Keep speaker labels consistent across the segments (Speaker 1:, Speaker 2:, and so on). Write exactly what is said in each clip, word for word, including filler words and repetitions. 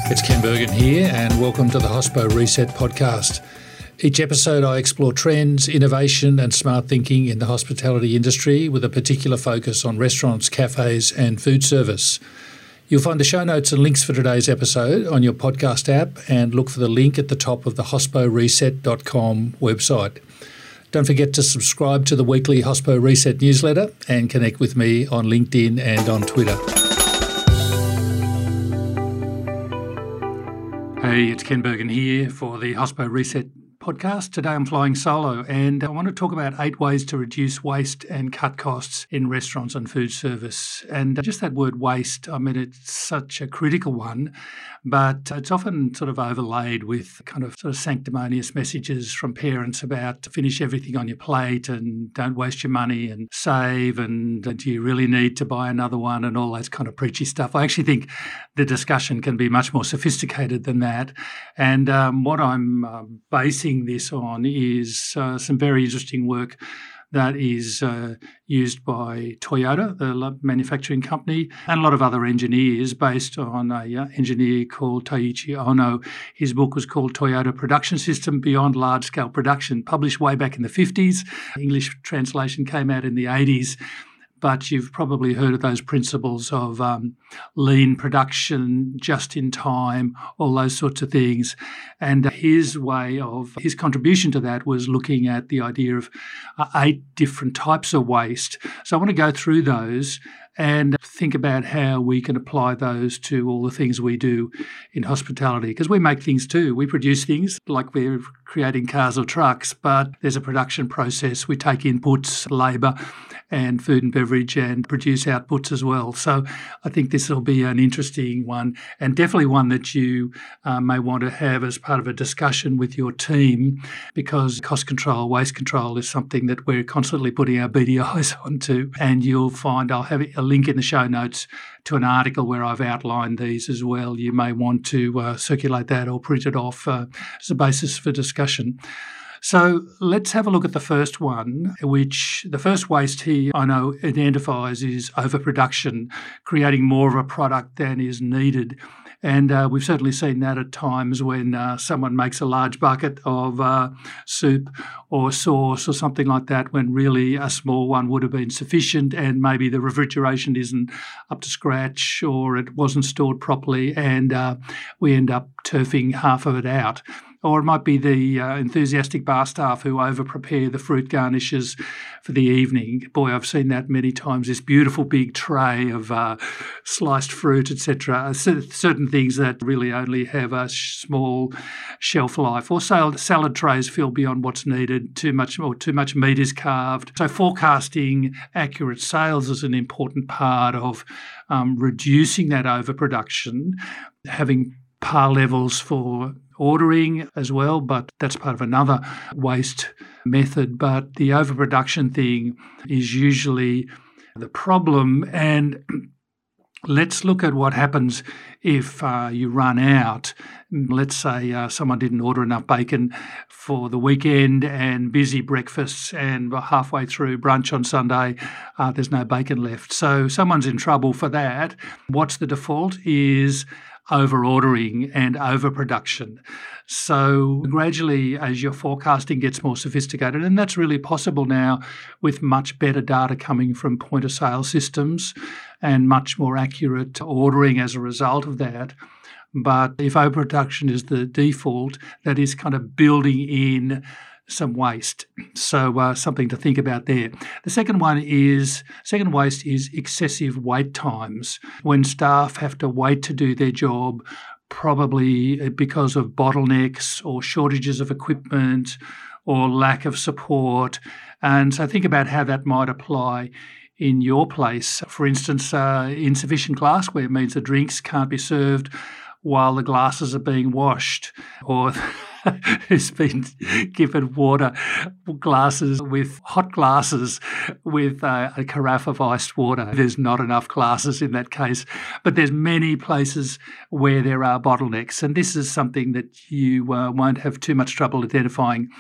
Speaker 1: It's Ken Bergen here, and welcome to the Hospo Reset podcast. Each episode I explore trends, innovation and smart thinking in the hospitality industry with a particular focus on restaurants, cafes and food service. You'll find the show notes and links for today's episode on your podcast app, and look for the link at the top of the hospo reset dot com website. Don't forget to subscribe to the weekly Hospo Reset newsletter and connect with me on LinkedIn and on Twitter. Hey, it's Ken Bergen here for the Hospo Reset podcast. Today I'm flying solo, and I want to talk about eight ways to reduce waste and cut costs in restaurants and food service. And just that word waste, I mean, it's such a critical one, but it's often sort of overlaid with kind of sort of sanctimonious messages from parents about finish everything on your plate and don't waste your money and save, and do you really need to buy another one, and all that kind of preachy stuff. I actually think the discussion can be much more sophisticated than that. And um, what I'm uh, basing this on is uh, some very interesting work that is uh, used by Toyota, the manufacturing company, and a lot of other engineers based on an uh, engineer called Taiichi Ohno. His book was called Toyota Production System Beyond Large-Scale Production, published way back in the fifties. English translation came out in the eighties. But you've probably heard of those principles of um, lean production, just in time, all those sorts of things. And his way of, his contribution to that was looking at the idea of uh, eight different types of waste. So I want to go through those and think about how we can apply those to all the things we do in hospitality. Because we make things too. We produce things like we're creating cars or trucks, but there's a production process. We take inputs, labour and food and beverage, and produce outputs as well. So I think this will be an interesting one, and definitely one that you uh, may want to have as part of a discussion with your team, because cost control, waste control is something that we're constantly putting our B D Is onto. And you'll find I'll have a link in the show notes to an article where I've outlined these as well. You may want to uh, circulate that or print it off uh, as a basis for discussion. So let's have a look at the first one, which the first waste he, I know, identifies is overproduction, creating more of a product than is needed. And uh, we've certainly seen that at times when uh, someone makes a large bucket of uh, soup or sauce or something like that, when really a small one would have been sufficient, and maybe the refrigeration isn't up to scratch or it wasn't stored properly, and uh, we end up turfing half of it out. Or it might be the uh, enthusiastic bar staff who over-prepare the fruit garnishes for the evening. Boy, I've seen that many times, this beautiful big tray of uh, sliced fruit, et cetera. Certain things that really only have a small shelf life. Or salad trays fill beyond what's needed, too much or too much meat is carved. So forecasting accurate sales is an important part of um, reducing that overproduction, having par levels for ordering as well, but that's part of another waste method. But the overproduction thing is usually the problem. And let's look at what happens if uh, you run out. Let's say uh, someone didn't order enough bacon for the weekend, and busy breakfasts, and halfway through brunch on Sunday, uh, there's no bacon left. So someone's in trouble for that. What's the default is over-ordering and overproduction. So gradually, as your forecasting gets more sophisticated, and that's really possible now with much better data coming from point-of-sale systems and much more accurate ordering as a result of that. But if overproduction is the default, that is kind of building in some waste. So uh, something to think about there. The second one is, second waste is excessive wait times. When staff have to wait to do their job, probably because of bottlenecks or shortages of equipment or lack of support. And so think about how that might apply in your place. For instance, uh, insufficient glassware means the drinks can't be served while the glasses are being washed, or who's been given water glasses with hot glasses with uh, a carafe of iced water. There's not enough glasses in that case, but there's many places where there are bottlenecks, and this is something that you uh, won't have too much trouble identifying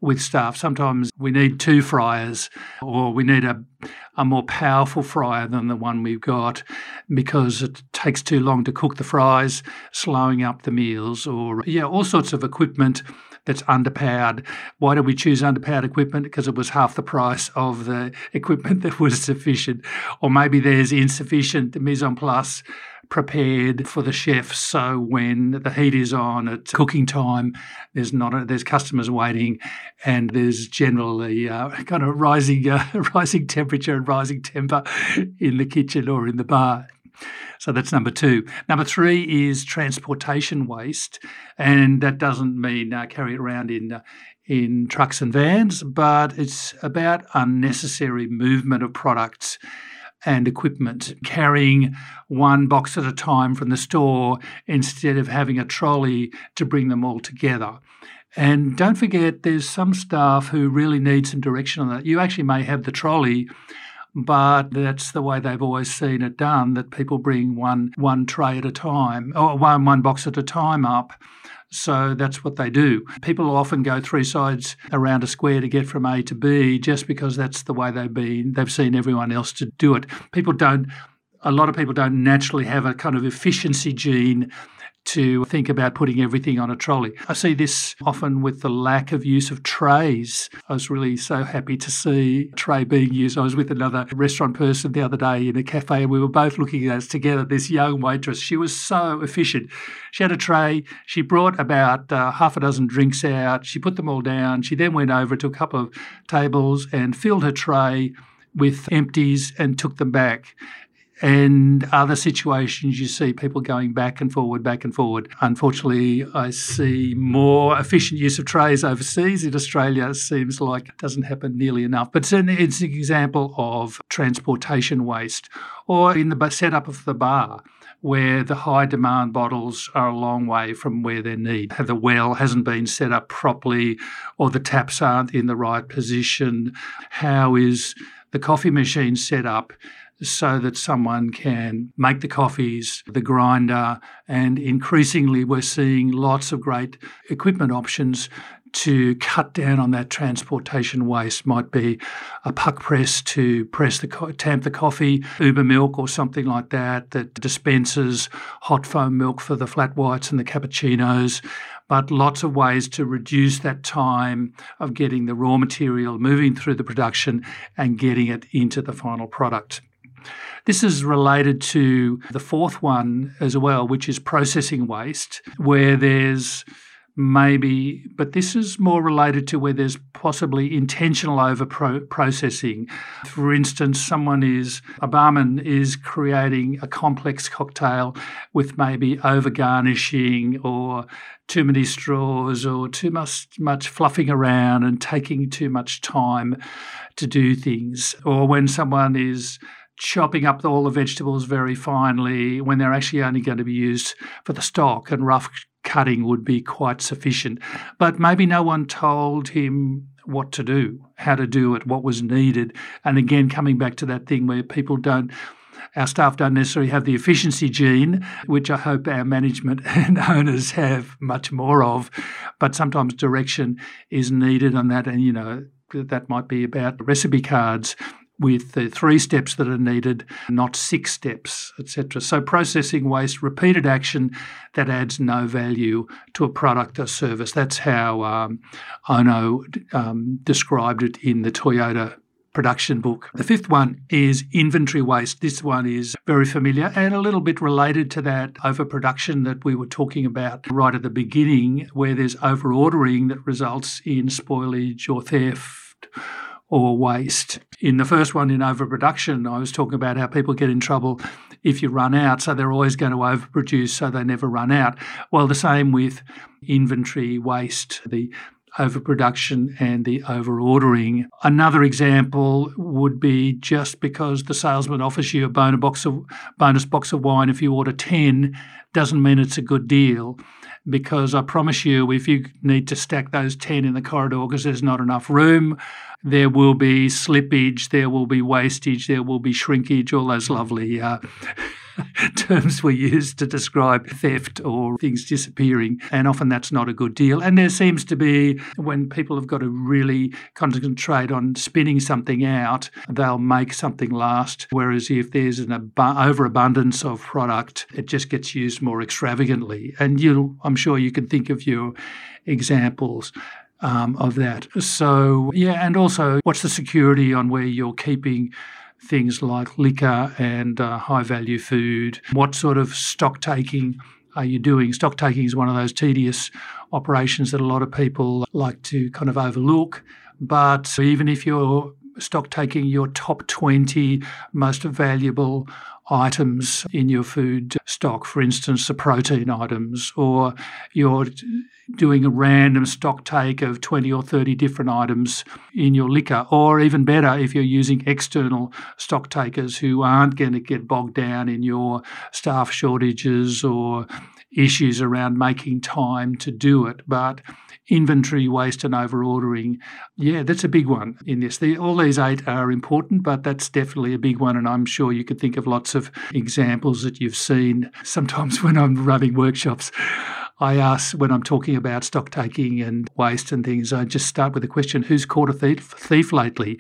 Speaker 1: with staff. Sometimes we need two fryers, or we need a, a more powerful fryer than the one we've got because it takes too long to cook the fries, slowing up the meals, or yeah, all sorts of equipment that's underpowered. Why did we choose underpowered equipment? Because it was half the price of the equipment that was sufficient. Or maybe there's insufficient mise en place prepared for the chef, so when the heat is on at cooking time, there's not a, there's customers waiting, and there's generally uh, kind of rising uh, rising temperature and rising temper in the kitchen or in the bar. So that's number two. Number three is transportation waste, and that doesn't mean uh, carry it around in uh, in trucks and vans, but it's about unnecessary movement of products and equipment, carrying one box at a time from the store instead of having a trolley to bring them all together. And don't forget, there's some staff who really need some direction on that. You actually may have the trolley, but that's the way they've always seen it done, that people bring one one tray at a time, or one, one box at a time up. So that's what they do. People often go three sides around a square to get from A to B just because that's the way they've been. They've seen everyone else to do it. People don't, a lot of people don't naturally have a kind of efficiency gene to think about putting everything on a trolley. I see this often with the lack of use of trays. I was really so happy to see a tray being used. I was with another restaurant person the other day in a cafe, and we were both looking at us together, this young waitress. She was so efficient. She had a tray. She brought about uh, half a dozen drinks out. She put them all down. She then went over to a couple of tables and filled her tray with empties and took them back. And other situations, you see people going back and forward, back and forward. Unfortunately, I see more efficient use of trays overseas. In Australia, it seems like it doesn't happen nearly enough. But it's an, it's an example of transportation waste. Or in the setup of the bar, where the high demand bottles are a long way from where they're needed. The well hasn't been set up properly, or the taps aren't in the right position. How is the coffee machine set up so that someone can make the coffees, the grinder, and increasingly we're seeing lots of great equipment options to cut down on that transportation waste. Might be a puck press to press the co- tamp the coffee, Uber milk or something like that, that dispenses hot foam milk for the flat whites and the cappuccinos. But lots of ways to reduce that time of getting the raw material, moving through the production and getting it into the final product. This is related to the fourth one as well, which is processing waste, where there's maybe, but this is more related to where there's possibly intentional over processing. For instance, someone is, a barman is creating a complex cocktail with maybe over garnishing or too many straws or too much, much fluffing around and taking too much time to do things. Or when someone is chopping up all the vegetables very finely when they're actually only going to be used for the stock, and rough cutting would be quite sufficient. But maybe no one told him what to do, how to do it, what was needed. And again, coming back to that thing where people don't, our staff don't necessarily have the efficiency gene, which I hope our management and owners have much more of, but sometimes direction is needed on that. And, you know, that might be about recipe cards with the three steps that are needed, not six steps, et cetera. So processing waste, repeated action that adds no value to a product or service. That's how um, Ono um, described it in the Toyota production book. The fifth one is inventory waste. This one is very familiar and a little bit related to that overproduction that we were talking about right at the beginning, where there's over-ordering that results in spoilage or theft or waste. In the first one, in overproduction, I was talking about how people get in trouble if you run out, so they're always going to overproduce so they never run out. Well, the same with inventory waste, the overproduction and the over-ordering. Another example would be just because the salesman offers you a bonus box of, bonus box of wine if you order ten doesn't mean it's a good deal, because I promise you, if you need to stack those ten in the corridor because there's not enough room, there will be slippage, there will be wastage, there will be shrinkage, all those lovely uh, terms we use to describe theft or things disappearing, and often that's not a good deal. And there seems to be, when people have got to really concentrate on spinning something out, they'll make something last, whereas if there's an ab- overabundance of product, it just gets used more extravagantly. And you, I'm sure you can think of your examples um, of that. So, yeah, and also what's the security on where you're keeping things like liquor and uh, high-value food? What sort of stock taking are you doing? Stock taking is one of those tedious operations that a lot of people like to kind of overlook. But even if you're stock taking your top twenty most valuable items in your food stock, for instance, the protein items, or you're doing a random stock take of twenty or thirty different items in your liquor, or even better, if you're using external stock takers who aren't going to get bogged down in your staff shortages or issues around making time to do it, but inventory waste and over-ordering, yeah, that's a big one in this. The, all these eight are important, but that's definitely a big one, and I'm sure you could think of lots of examples that you've seen. Sometimes when I'm running workshops, I ask, when I'm talking about stock taking and waste and things, I just start with the question, who's caught a thief, thief lately?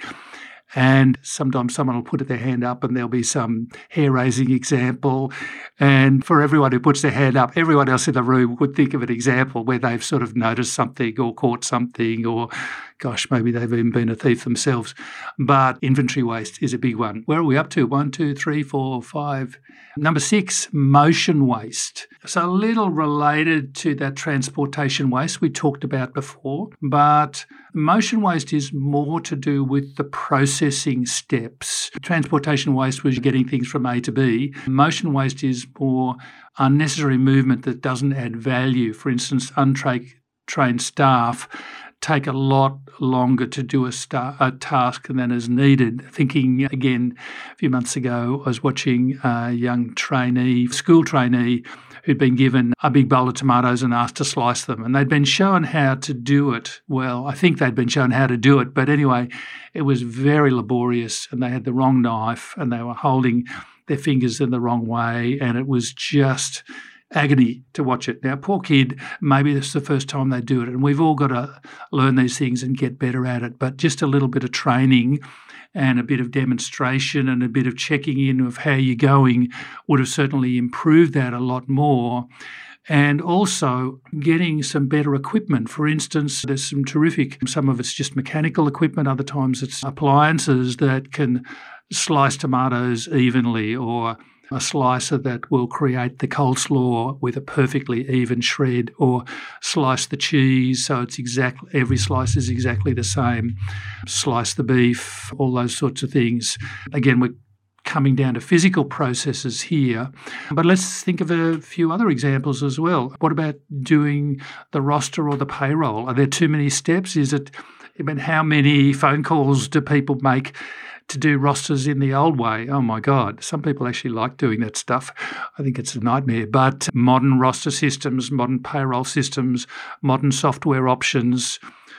Speaker 1: And sometimes someone will put their hand up and there'll be some hair-raising example. And for everyone who puts their hand up, everyone else in the room would think of an example where they've sort of noticed something or caught something, or, gosh, maybe they've even been a thief themselves. But inventory waste is a big one. Where are we up to? One, two, three, four, five. Number six, motion waste. So a little related to that transportation waste we talked about before, but motion waste is more to do with the processing steps. Transportation waste was getting things from A to B. Motion waste is more unnecessary movement that doesn't add value. For instance, untrained staff take a lot longer to do a, star, a task than is needed. Thinking again, a few months ago, I was watching a young trainee, school trainee, who'd been given a big bowl of tomatoes and asked to slice them. And they'd been shown how to do it. Well, I think they'd been shown how to do it. But anyway, it was very laborious, and they had the wrong knife and they were holding their fingers in the wrong way. And it was just agony to watch it. Now, poor kid, maybe this is the first time they do it, and we've all got to learn these things and get better at it. But just a little bit of training and a bit of demonstration and a bit of checking in of how you're going would have certainly improved that a lot more. And also getting some better equipment. For instance, there's some terrific, some of it's just mechanical equipment, other times it's appliances that can slice tomatoes evenly, or a slicer that will create the coleslaw with a perfectly even shred, or slice the cheese so it's exactly, every slice is exactly the same, slice the beef, all those sorts of things. Again, we're coming down to physical processes here, but let's think of a few other examples as well. What about doing the roster or the payroll? Are there too many steps? Is it, I mean, how many phone calls do people make to do rosters in the old way? Oh my God, some people actually like doing that stuff. I think it's a nightmare. But modern roster systems, modern payroll systems, modern software options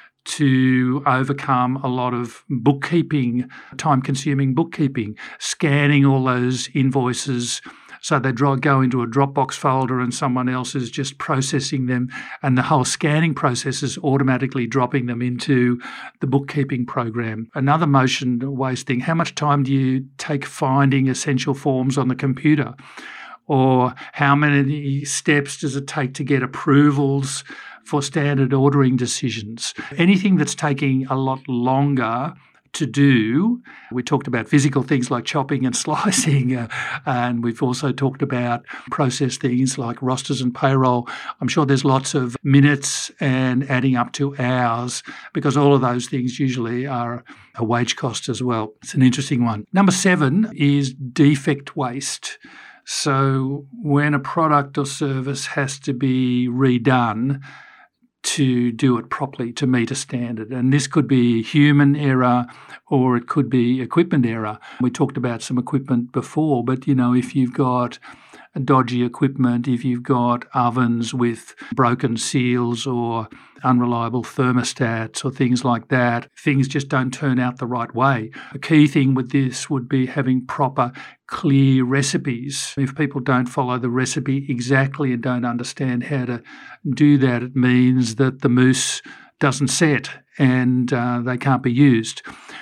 Speaker 1: to overcome a lot of bookkeeping, time-consuming bookkeeping, scanning all those invoices so they go into a Dropbox folder and someone else is just processing them, and the whole scanning process is automatically dropping them into the bookkeeping program. Another motion waste thing, how much time do you take finding essential forms on the computer? Or how many steps does it take to get approvals for standard ordering decisions? Anything that's taking a lot longer to do. We talked about physical things like chopping and slicing, uh, and we've also talked about process things like rosters and payroll. I'm sure there's lots of minutes and adding up to hours, because all of those things usually are a wage cost as well. It's an interesting one. Number seven is defect waste. So when a product or service has to be redone to do it properly, to meet a standard. And this could be human error or it could be equipment error. We talked about some equipment before, but, you know, if you've got dodgy equipment, if you've got ovens with broken seals or unreliable thermostats or things like that. Things just don't turn out the right way. A key thing with this would be having proper, clear recipes. If people don't follow the recipe exactly and don't understand how to do that, it means that the mousse doesn't set and uh, they can't be used.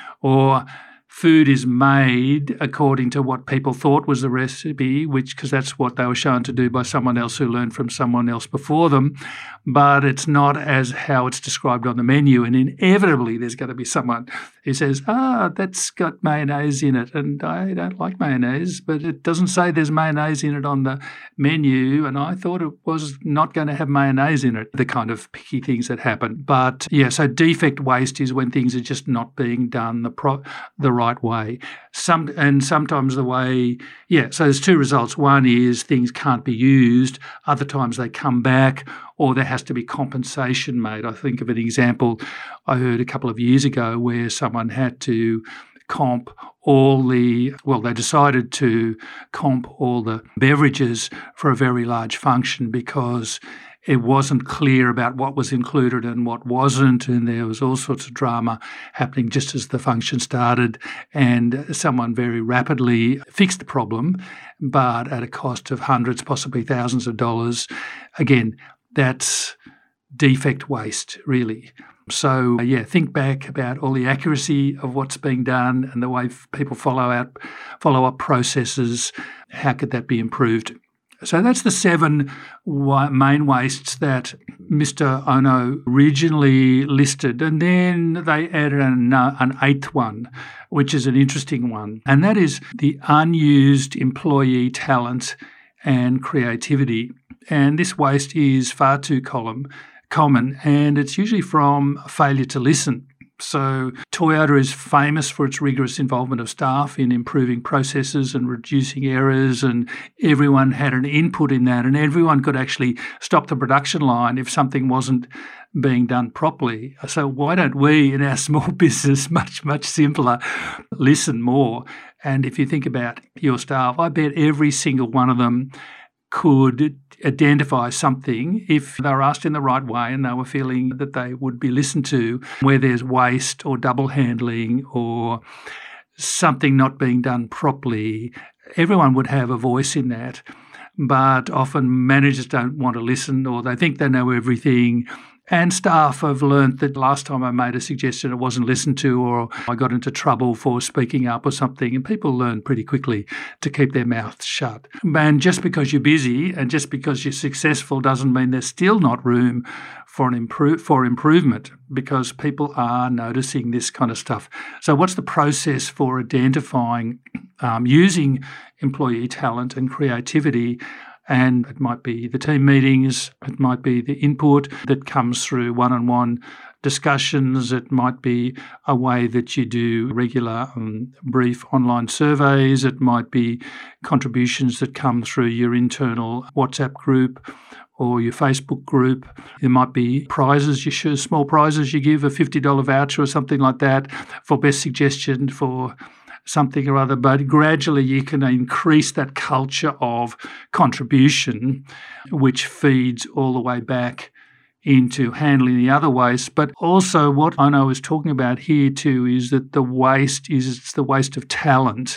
Speaker 1: Or food is made according to what people thought was the recipe, which because that's what they were shown to do by someone else who learned from someone else before them, but it's not as how it's described on the menu. And inevitably there's going to be someone who says, ah, that's got mayonnaise in it, and I don't like mayonnaise, but it doesn't say there's mayonnaise in it on the menu, and I thought it was not going to have mayonnaise in it, the kind of picky things that happen. But yeah, so defect waste is when things are just not being done the pro- the right right way. Some and sometimes the way, yeah, so there's two results. One is things can't be used. Other times they come back, or there has to be compensation made. I think of an example I heard a couple of years ago where someone had to comp all the, well, they decided to comp all the beverages for a very large function because it wasn't clear about what was included and what wasn't, and there was all sorts of drama happening just as the function started, and someone very rapidly fixed the problem, but at a cost of hundreds, possibly thousands of dollars. Again, that's defect waste, really. So, yeah, think back about all the accuracy of what's being done and the way people follow out, follow up processes. How could that be improved? So that's the seven main wastes that Mister Ono originally listed. And then they added an, uh, an eighth one, which is an interesting one. And that is the unused employee talent and creativity. And this waste is far too column, common, and it's usually from failure to listen. So Toyota is famous for its rigorous involvement of staff in improving processes and reducing errors, and everyone had an input in that, and everyone could actually stop the production line if something wasn't being done properly. So why don't we in our small business, much, much simpler, listen more? And if you think about your staff, I bet every single one of them could identify something if they were asked in the right way and they were feeling that they would be listened to, where there's waste or double handling or something not being done properly. Everyone would have a voice in that, but often managers don't want to listen, or they think they know everything. And staff have learnt that last time I made a suggestion it wasn't listened to, or I got into trouble for speaking up or something, and people learn pretty quickly to keep their mouths shut. And just because you're busy and just because you're successful doesn't mean there's still not room for an improve for improvement, because people are noticing this kind of stuff. So what's the process for identifying, um, using employee talent and creativity? And it might be the team meetings, it might be the input that comes through one-on-one discussions, it might be a way that you do regular um, brief online surveys, it might be contributions that come through your internal WhatsApp group or your Facebook group. There might be prizes, you should, small prizes you give, a fifty dollars voucher or something like that for best suggestion for something or other, but gradually you can increase that culture of contribution, which feeds all the way back into handling the other waste. But also what Ono is talking about here too is that the waste is it's the waste of talent.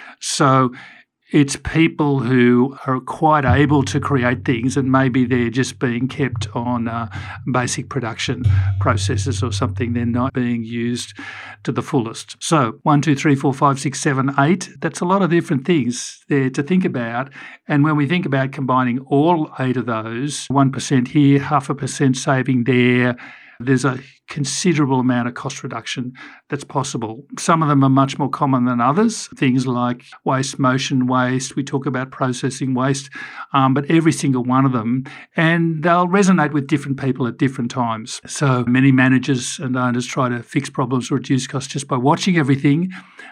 Speaker 1: So it's people who are quite able to create things, and maybe they're just being kept on uh, basic production processes or something. They're not being used to the fullest. So one, two, three, four, five, six, seven, eight, that's a lot of different things there to think about. And when we think about combining all eight of those, one percent here, half a percent saving there, there's a considerable amount of cost reduction that's possible. Some of them are much more common than others, things like waste, motion waste, we talk about processing waste, um, but every single one of them, and they'll resonate with different people at different times. So many managers and owners try to fix problems or reduce costs just by watching everything,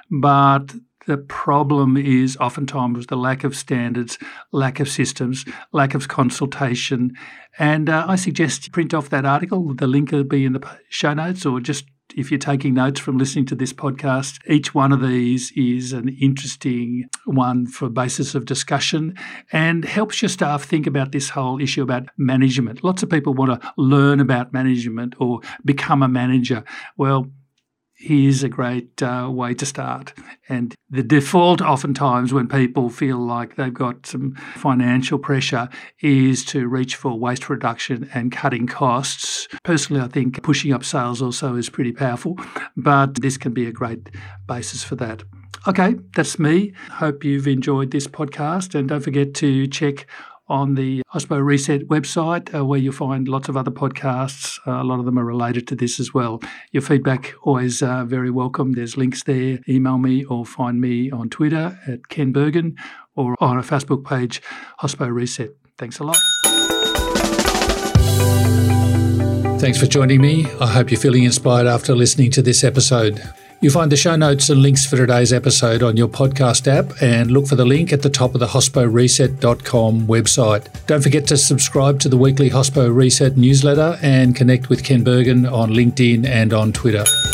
Speaker 1: but the problem is oftentimes the lack of standards, lack of systems, lack of consultation. And uh, I suggest you print off that article. The link will be in the show notes, or just if you're taking notes from listening to this podcast, each one of these is an interesting one for basis of discussion and helps your staff think about this whole issue about management. Lots of people want to learn about management or become a manager. Well, here's a great uh, way to start. And the default oftentimes when people feel like they've got some financial pressure is to reach for waste reduction and cutting costs. Personally, I think pushing up sales also is pretty powerful, but this can be a great basis for that. Okay, that's me. Hope you've enjoyed this podcast, and don't forget to check on the Hospo Reset website, uh, where you'll find lots of other podcasts. Uh, a lot of them are related to this as well. Your feedback always uh, very welcome. There's links there. Email me or find me on Twitter at Ken Bergen or on our Facebook page, Hospo Reset. Thanks a lot. Thanks for joining me. I hope you're feeling inspired after listening to this episode. You'll find the show notes and links for today's episode on your podcast app, and look for the link at the top of the hospo reset dot com website. Don't forget to subscribe to the weekly Hospo Reset newsletter and connect with Ken Bergen on LinkedIn and on Twitter.